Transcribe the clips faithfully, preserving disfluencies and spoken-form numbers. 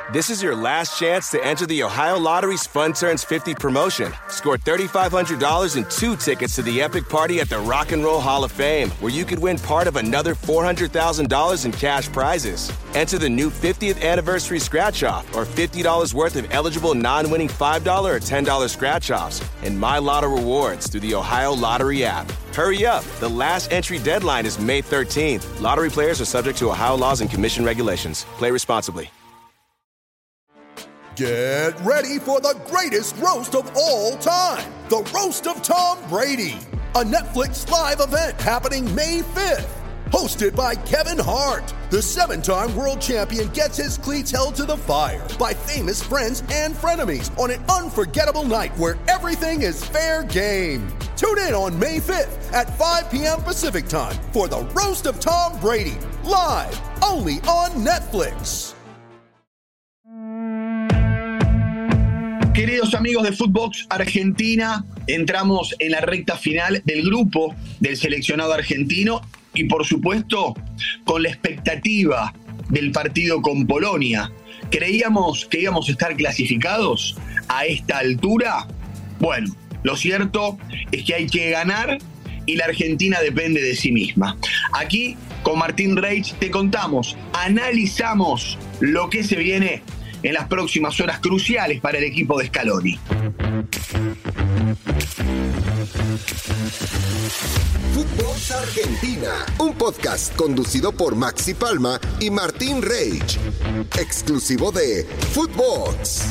This is your last chance to enter the Ohio Lottery's Fun Turns fifty promotion. Score three thousand five hundred dollars and two tickets to the epic party at the Rock and Roll Hall of Fame, where you could win part of another four hundred thousand dollars in cash prizes. Enter the new fiftieth anniversary scratch-off or fifty dollars worth of eligible non-winning five dollars or ten dollars scratch-offs and My Lotto rewards through the Ohio Lottery app. Hurry up. The last entry deadline is May thirteenth. Lottery players are subject to Ohio laws and commission regulations. Play responsibly. Get ready for the greatest roast of all time, the Roast of Tom Brady, a Netflix live event happening May fifth. Hosted by Kevin Hart, the seven-time world champion gets his cleats held to the fire by famous friends and frenemies on an unforgettable night where everything is fair game. Tune in on May fifth at five p.m. Pacific time for the Roast of Tom Brady, live only on Netflix. Queridos amigos de Footbox Argentina, entramos en la recta final del grupo del seleccionado argentino y por supuesto con la expectativa del partido con Polonia. ¿Creíamos que íbamos a estar clasificados a esta altura? Bueno, lo cierto es que hay que ganar y la Argentina depende de sí misma. Aquí con Martín Reich te contamos, analizamos lo que se viene en las próximas horas cruciales para el equipo de Scaloni. Footbox Argentina, un podcast conducido por Maxi Palma y Martín Reich, exclusivo de Footbox.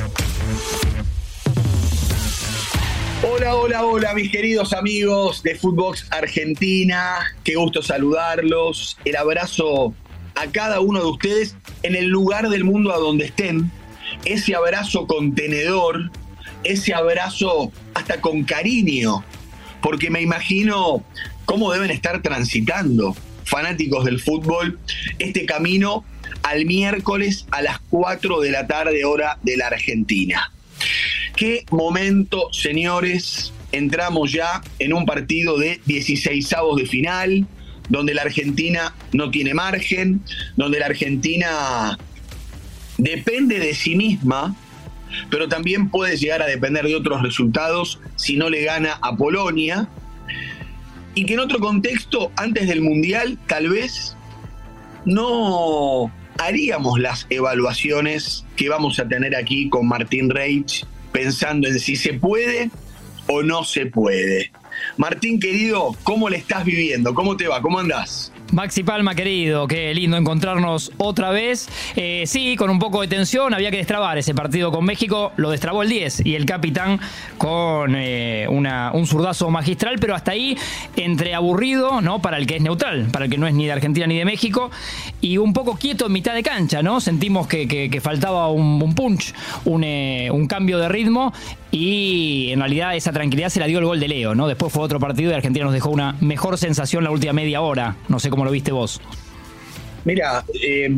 Hola, hola, hola, mis queridos amigos de Footbox Argentina. Qué gusto saludarlos. El abrazo a cada uno de ustedes en el lugar del mundo a donde estén. Ese abrazo contenedor, ese abrazo hasta con cariño, porque me imagino cómo deben estar transitando fanáticos del fútbol este camino al miércoles a las cuatro de la tarde, hora de la Argentina. Qué momento, señores. Entramos ya en un partido de dieciseisavos de final, donde la Argentina no tiene margen, donde la Argentina depende de sí misma, pero también puede llegar a depender de otros resultados si no le gana a Polonia, y que en otro contexto, antes del Mundial, tal vez no haríamos las evaluaciones que vamos a tener aquí con Martín Reich, pensando en si se puede o no se puede. Martín, querido, ¿cómo le estás viviendo? ¿Cómo te va? ¿Cómo andás? Maxi Palma, querido, qué lindo encontrarnos otra vez. Eh, sí, con un poco de tensión, había que destrabar ese partido con México, lo destrabó el diez y el capitán con eh, una, un zurdazo magistral, pero hasta ahí entre aburrido, ¿no? Para el que es neutral, para el que no es ni de Argentina ni de México, y un poco quieto en mitad de cancha, ¿no? Sentimos que, que, que faltaba un, un punch, un, eh, un cambio de ritmo, y en realidad esa tranquilidad se la dio el gol de Leo, ¿no? Después fue otro partido y Argentina nos dejó una mejor sensación la última media hora. No sé cómo lo viste vos. Mira, eh,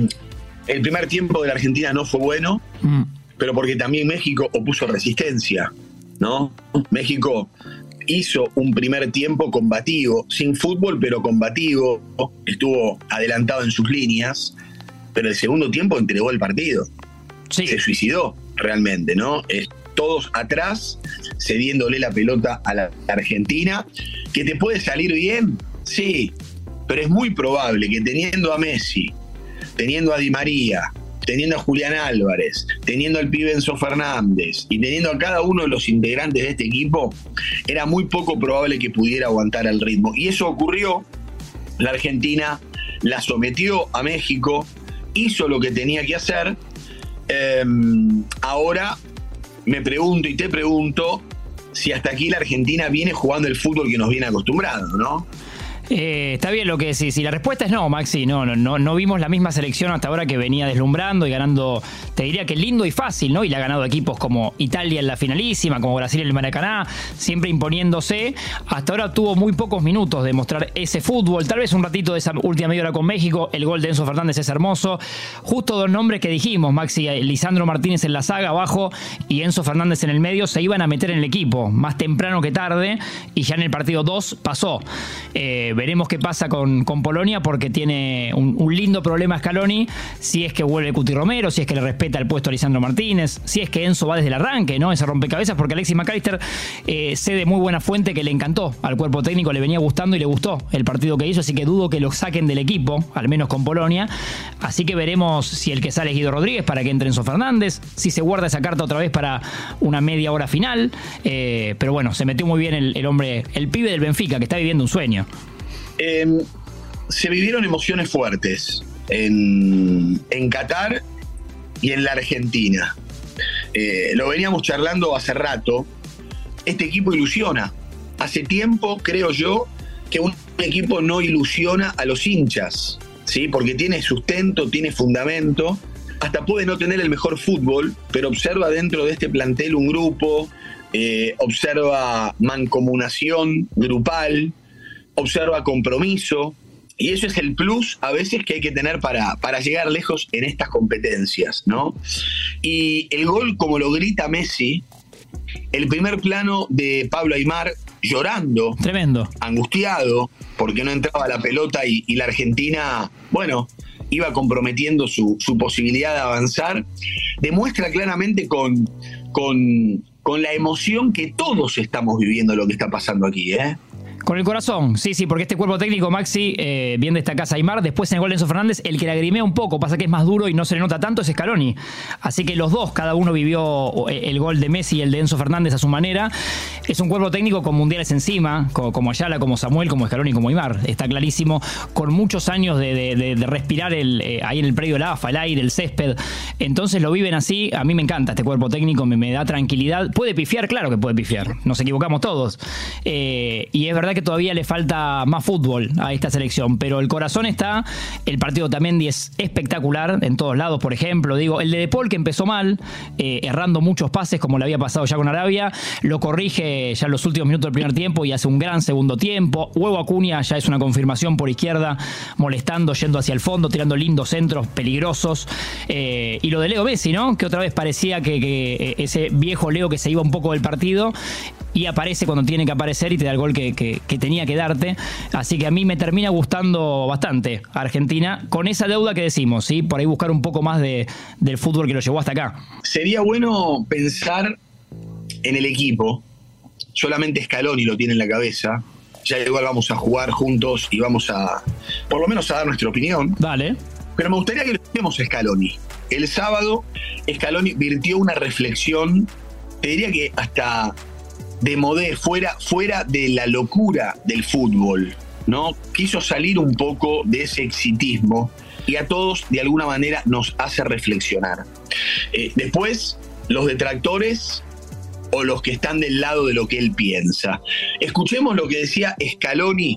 el primer tiempo de la Argentina no fue bueno, mm. pero porque también México opuso resistencia, ¿no? México hizo un primer tiempo combativo, sin fútbol, pero combativo, estuvo adelantado en sus líneas, pero el segundo tiempo entregó el partido. Sí. Se suicidó realmente, ¿no? Es, todos atrás, cediéndole la pelota a la Argentina. ¿Que te puede salir bien? Sí, pero es muy probable que teniendo a Messi, teniendo a Di María, teniendo a Julián Álvarez, teniendo al pibe Enzo Fernández y teniendo a cada uno de los integrantes de este equipo, era muy poco probable que pudiera aguantar el ritmo. Y eso ocurrió. La Argentina la sometió a México, hizo lo que tenía que hacer. Eh, ahora me pregunto y te pregunto si hasta aquí la Argentina viene jugando el fútbol que nos viene acostumbrado, ¿no? Eh, está bien lo que decís. Y la respuesta es no, Maxi. No, no, no, no vimos la misma selección hasta ahora que venía deslumbrando y ganando, te diría que lindo y fácil, ¿no? Y le ha ganado equipos como Italia en la finalísima, como Brasil en el Maracaná, siempre imponiéndose. Hasta ahora tuvo muy pocos minutos de mostrar ese fútbol. Tal vez un ratito de esa última media hora con México. El gol de Enzo Fernández es hermoso. Justo dos nombres que dijimos, Maxi. Lisandro Martínez en la saga abajo y Enzo Fernández en el medio se iban a meter en el equipo más temprano que tarde, y ya en el partido dos pasó. Eh, veremos qué pasa con, con Polonia, porque tiene un, un lindo problema Scaloni, si es que vuelve Cuti Romero, si es que le respeta el puesto a Lisandro Martínez, si es que Enzo va desde el arranque, ¿no? Ese rompecabezas, porque Alexis McAllister eh, sé de muy buena fuente que le encantó al cuerpo técnico, le venía gustando y le gustó el partido que hizo, así que dudo que lo saquen del equipo, al menos con Polonia. Así que veremos si el que sale es Guido Rodríguez para que entre Enzo Fernández, si se guarda esa carta otra vez para una media hora final. Eh, pero bueno, se metió muy bien el, el hombre, el pibe del Benfica, que está viviendo un sueño. Eh, se vivieron emociones fuertes en, en Qatar y en la Argentina. Eh, lo veníamos charlando hace rato. Este equipo ilusiona. Hace tiempo, creo yo, que un equipo no ilusiona a los hinchas, ¿sí? Porque tiene sustento, tiene fundamento. Hasta puede no tener el mejor fútbol, pero observa dentro de este plantel un grupo, eh, observa mancomunación grupal, observa compromiso, y eso es el plus a veces que hay que tener para, para llegar lejos en estas competencias, ¿no? Y el gol, como lo grita Messi, el primer plano de Pablo Aimar llorando, tremendo, angustiado, porque no entraba la pelota y, y la Argentina, bueno, iba comprometiendo su, su posibilidad de avanzar, demuestra claramente con, con, con la emoción que todos estamos viviendo lo que está pasando aquí, ¿eh? Con el corazón, sí, sí, porque este cuerpo técnico, Maxi, eh, bien destacás a Aimar, después en el gol de Enzo Fernández, el que la grimea un poco, pasa que es más duro y no se le nota tanto, es Scaloni. Así que los dos, cada uno vivió el gol de Messi y el de Enzo Fernández a su manera. Es un cuerpo técnico con mundiales encima, como, como Ayala, como Samuel, como Scaloni, como Aimar, está clarísimo, con muchos años de, de, de, de respirar el, eh, ahí en el predio del A F A, el aire, el césped. Entonces lo viven así, a mí me encanta este cuerpo técnico, me, me da tranquilidad. Puede pifiar, claro que puede pifiar, nos equivocamos todos. Eh, y es verdad que todavía le falta más fútbol a esta selección, pero el corazón está, el partido también es espectacular en todos lados, por ejemplo, digo, el de De Paul, que empezó mal, eh, errando muchos pases como le había pasado ya con Arabia, lo corrige ya en los últimos minutos del primer tiempo y hace un gran segundo tiempo. Hugo Acuña ya es una confirmación por izquierda, molestando, yendo hacia el fondo, tirando lindos centros peligrosos, eh, y lo de Leo Messi, ¿no? Que otra vez parecía que, que ese viejo Leo que se iba un poco del partido y aparece cuando tiene que aparecer y te da el gol que, que, que tenía que darte. Así que a mí me termina gustando bastante Argentina, con esa deuda que decimos, ¿sí? Por ahí buscar un poco más de, del fútbol que lo llevó hasta acá. Sería bueno pensar en el equipo. Solamente Scaloni lo tiene en la cabeza. Ya igual vamos a jugar juntos y vamos a, por lo menos, a dar nuestra opinión. Dale. Pero me gustaría que lo escuchemos a Scaloni. El sábado, Scaloni virtió una reflexión, te diría que hasta de modé, fuera, fuera de la locura del fútbol, ¿no? Quiso salir un poco de ese exitismo y a todos, de alguna manera, nos hace reflexionar. Eh, después, los detractores o los que están del lado de lo que él piensa. Escuchemos lo que decía Scaloni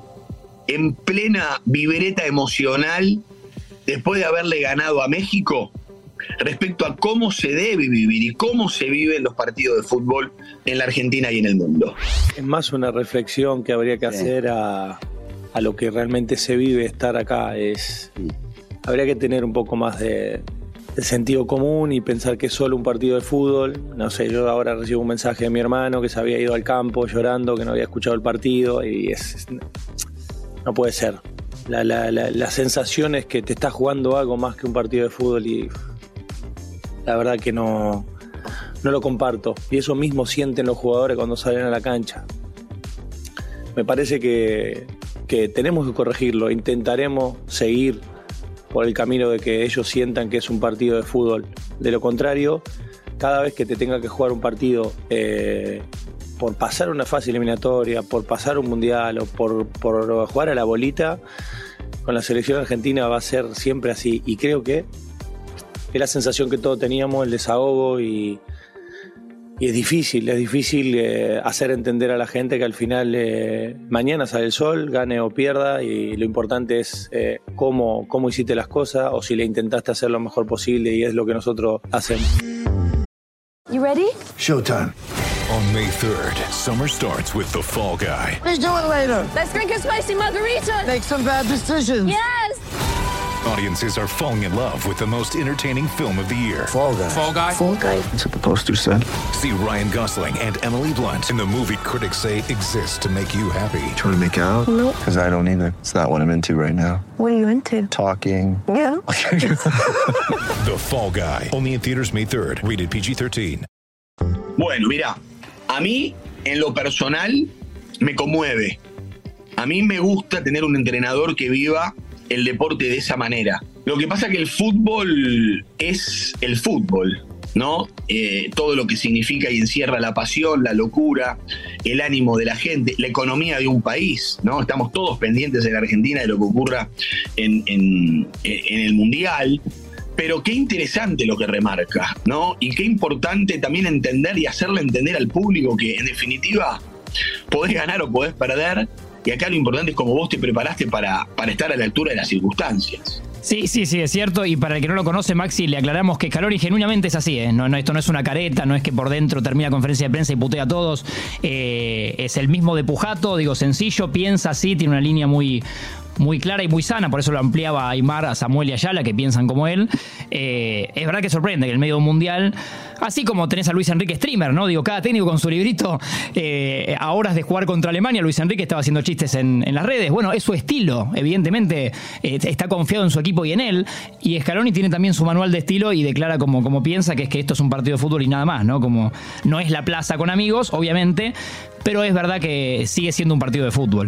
en plena vibreta emocional después de haberle ganado a México respecto a cómo se debe vivir y cómo se viven los partidos de fútbol en la Argentina y en el mundo. Es más una reflexión que habría que hacer a, a lo que realmente se vive estar acá. Es, habría que tener un poco más de, de sentido común y pensar que es solo un partido de fútbol. No sé, yo ahora recibo un mensaje de mi hermano que se había ido al campo llorando, que no había escuchado el partido, y es, es no puede ser. La, la, la, la sensación es que te estás jugando algo más que un partido de fútbol y la verdad que no, no lo comparto. Y eso mismo sienten los jugadores cuando salen a la cancha. Me parece que, que tenemos que corregirlo. Intentaremos seguir por el camino de que ellos sientan que es un partido de fútbol. De lo contrario, cada vez que te tenga que jugar un partido eh, por pasar una fase eliminatoria, por pasar un mundial o por, por jugar a la bolita, con la selección argentina va a ser siempre así. Y creo que es la sensación que todos teníamos, el desahogo, y, y es difícil, es difícil eh, hacer entender a la gente que al final eh, mañana sale el sol, gane o pierda, y lo importante es eh, cómo, cómo hiciste las cosas o si le intentaste hacer lo mejor posible, y es lo que nosotros hacemos. You ready? Showtime. On May third, summer starts with the Fall Guy. Let's do it later. Let's drink a spicy margarita. Make some bad decisions. Yes! Audiences are falling in love with the most entertaining film of the year. Fall Guy. Fall Guy. Fall Guy. That's what the poster said. See Ryan Gosling and Emily Blunt in the movie critics say exists to make you happy. Trying to make it out? Nope. Because I don't either. It's not what I'm into right now. What are you into? Talking. Yeah. The Fall Guy. Only in theaters May third. Rated P G thirteen. Bueno, mira, a mí, en lo personal, me conmueve. A mí me gusta tener un entrenador que viva el deporte de esa manera. Lo que pasa es que el fútbol es el fútbol, ¿no? Eh, todo lo que significa y encierra la pasión, la locura, el ánimo de la gente, la economía de un país, ¿no? Estamos todos pendientes en Argentina de lo que ocurra en, en, en el Mundial. Pero qué interesante lo que remarca, ¿no? Y qué importante también entender y hacerle entender al público que, en definitiva, podés ganar o podés perder. Y acá lo importante es cómo vos te preparaste para, para estar a la altura de las circunstancias. Sí, sí, sí, es cierto. Y para el que no lo conoce, Maxi, le aclaramos que Scaloni genuinamente es así, ¿eh? No, no, esto no es una careta, no es que por dentro termina conferencia de prensa y putea a todos. Eh, es el mismo de Pujato, digo, sencillo, piensa así, tiene una línea muy... muy clara y muy sana, por eso lo ampliaba a Aymar, a Samuel y a Ayala, que piensan como él. Eh, es verdad que sorprende que en el medio de un mundial, así como tenés a Luis Enrique Streamer, ¿no? Digo, cada técnico con su librito, eh, a horas de jugar contra Alemania, Luis Enrique estaba haciendo chistes en, en las redes. Bueno, es su estilo, evidentemente, eh, está confiado en su equipo y en él, y Scaloni tiene también su manual de estilo y declara como, como piensa, que es que esto es un partido de fútbol y nada más, ¿no? Como no es la plaza con amigos, obviamente, pero es verdad que sigue siendo un partido de fútbol.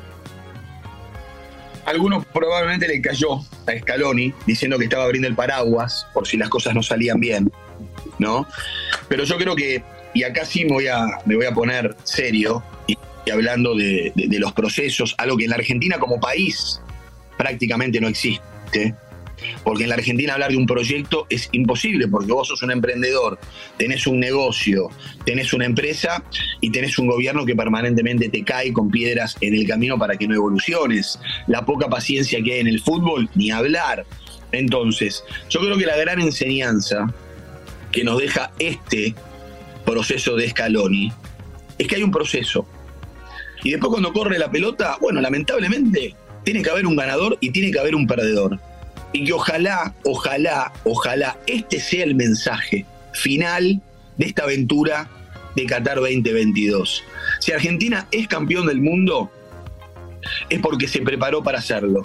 Algunos probablemente le cayó a Scaloni diciendo que estaba abriendo el paraguas por si las cosas no salían bien, ¿no? Pero yo creo que, y acá sí me voy a, me voy a poner serio, y, y hablando de, de, de los procesos, algo que en la Argentina como país prácticamente no existe. Porque en la Argentina hablar de un proyecto es imposible, porque vos sos un emprendedor, tenés un negocio, tenés una empresa y tenés un gobierno que permanentemente te cae con piedras en el camino para que no evoluciones. La poca paciencia que hay en el fútbol, ni hablar. Entonces, yo creo que la gran enseñanza que nos deja este proceso de Scaloni es que hay un proceso. Y después cuando corre la pelota, bueno, lamentablemente tiene que haber un ganador y tiene que haber un perdedor. Y que ojalá, ojalá, ojalá este sea el mensaje final de esta aventura de Qatar veinte veintidós. Si Argentina es campeón del mundo, es porque se preparó para hacerlo.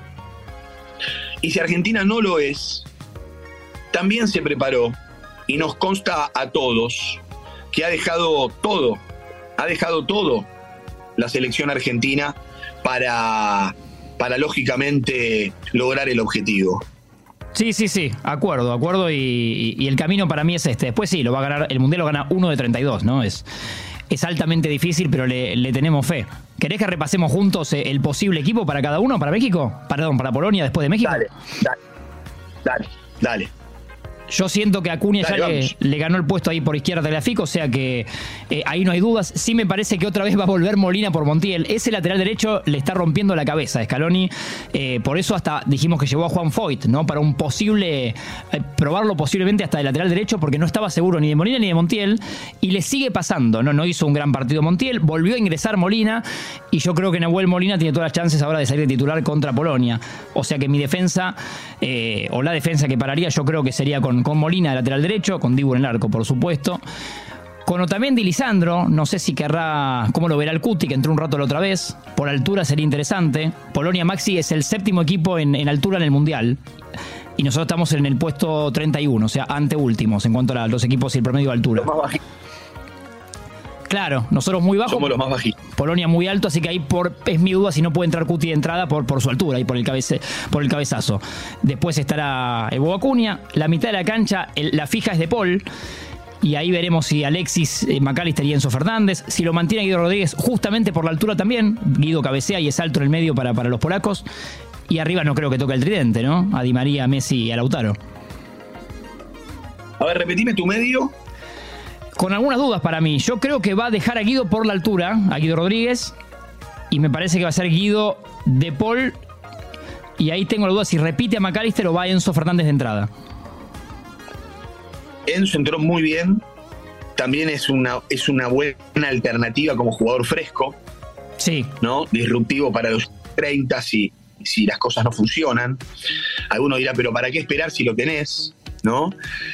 Y si Argentina no lo es, también se preparó, y nos consta a todos que ha dejado todo, ha dejado todo la selección argentina para... para lógicamente lograr el objetivo. Sí, sí, sí, acuerdo, acuerdo, y, y el camino para mí es este. Después sí, lo va a ganar, el Mundial lo gana uno de treinta y dos, ¿no? Es, es altamente difícil, pero le, le tenemos fe. ¿Querés que repasemos juntos el posible equipo para cada uno? ¿Para México? Perdón, para Polonia después de México. Dale, dale, dale, dale. Yo siento que Acuña Dale, ya le, le ganó el puesto ahí por izquierda de la F I C, o sea que eh, ahí no hay dudas. Sí me parece que otra vez va a volver Molina por Montiel. Ese lateral derecho le está rompiendo la cabeza a Scaloni. Eh, por eso hasta dijimos que llevó a Juan Foyt, ¿no? Para un posible, eh, probarlo posiblemente hasta el lateral derecho, porque no estaba seguro ni de Molina ni de Montiel. Y le sigue pasando, ¿no? No hizo un gran partido Montiel, volvió a ingresar Molina, y yo creo que Nahuel Molina tiene todas las chances ahora de salir de titular contra Polonia. O sea que mi defensa, eh, o la defensa que pararía, yo creo que sería con Con Molina de lateral derecho, con Dibu en el arco, por supuesto. Con Otamendi y Lisandro, no sé si querrá, cómo lo verá el Cuti, que entró un rato la otra vez. Por altura sería interesante. Polonia, Maxi, es el séptimo equipo en, en altura en el Mundial. Y nosotros estamos en el puesto treinta y uno, o sea, anteúltimos en cuanto a los equipos y el promedio de altura. Los más bajitos. Claro, nosotros muy bajos. Somos los más bajitos. Polonia muy alto, así que ahí por, es mi duda si no puede entrar Cuti de entrada por, por su altura y por el, cabece, por el cabezazo. Después estará Evo Acuña. La mitad de la cancha, el, la fija es de Paul. Y ahí veremos si Alexis, eh, McAllister y Enzo Fernández. Si lo mantiene Guido Rodríguez, justamente por la altura también. Guido cabecea y es alto en el medio para, para los polacos. Y arriba no creo que toque el tridente, ¿no? A Di María, a Messi y a Lautaro. A ver, repetime tu medio. Con algunas dudas para mí. Yo creo que va a dejar a Guido por la altura, a Guido Rodríguez, y me parece que va a ser Guido, De Paul, y ahí tengo la duda si repite a McAllister o va Enzo Fernández de entrada. Enzo entró muy bien, también es una, es una buena alternativa como jugador fresco, sí, ¿no? Disruptivo para los treinta si, si las cosas no funcionan. Alguno dirá, pero ¿para qué esperar si lo tenés? ¿No?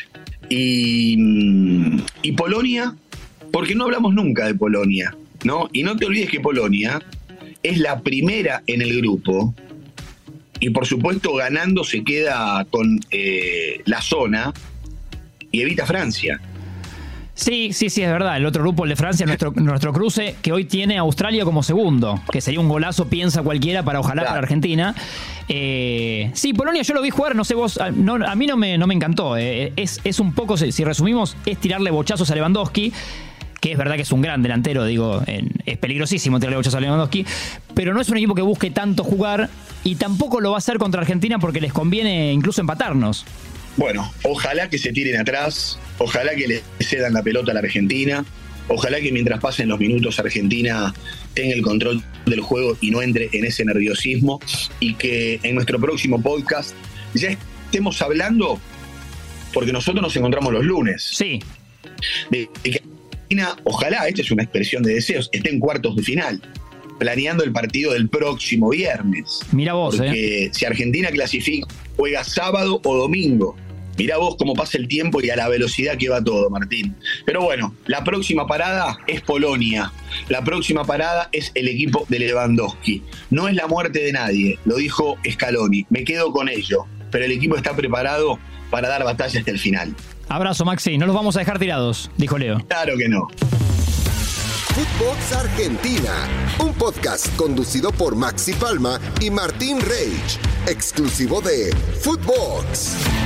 Y, y Polonia, porque no hablamos nunca de Polonia, ¿no? Y no te olvides que Polonia es la primera en el grupo y por supuesto ganando se queda con eh, la zona y evita Francia. Sí, sí, sí, es verdad. El otro grupo, el de Francia, nuestro, nuestro cruce, que hoy tiene a Australia como segundo, que sería un golazo, piensa cualquiera, para ojalá claro. para Argentina. Eh, sí, Polonia yo lo vi jugar, no sé vos, no, a mí no me, no me encantó. Eh, es, es un poco, si resumimos, es tirarle bochazos a Lewandowski, que es verdad que es un gran delantero, digo, en, es peligrosísimo tirarle bochazos a Lewandowski, pero no es un equipo que busque tanto jugar y tampoco lo va a hacer contra Argentina porque les conviene incluso empatarnos. Bueno, ojalá que se tiren atrás, ojalá que le cedan la pelota a la Argentina, ojalá que mientras pasen los minutos Argentina tenga el control del juego y no entre en ese nerviosismo y que en nuestro próximo podcast ya estemos hablando, porque nosotros nos encontramos los lunes. Sí. De, de que Argentina, ojalá, esta es una expresión de deseos, esté en cuartos de final, planeando el partido del próximo viernes. Mira vos, porque eh. si Argentina clasifica, juega sábado o domingo. Mirá vos cómo pasa el tiempo y a la velocidad que va todo, Martín. Pero bueno, la próxima parada es Polonia. La próxima parada es el equipo de Lewandowski. No es la muerte de nadie, lo dijo Scaloni. Me quedo con ello. Pero el equipo está preparado para dar batalla hasta el final. Abrazo, Maxi. No los vamos a dejar tirados, dijo Leo. Claro que no. Footbox Argentina, un podcast conducido por Maxi Palma y Martín Reich, exclusivo de Footbox.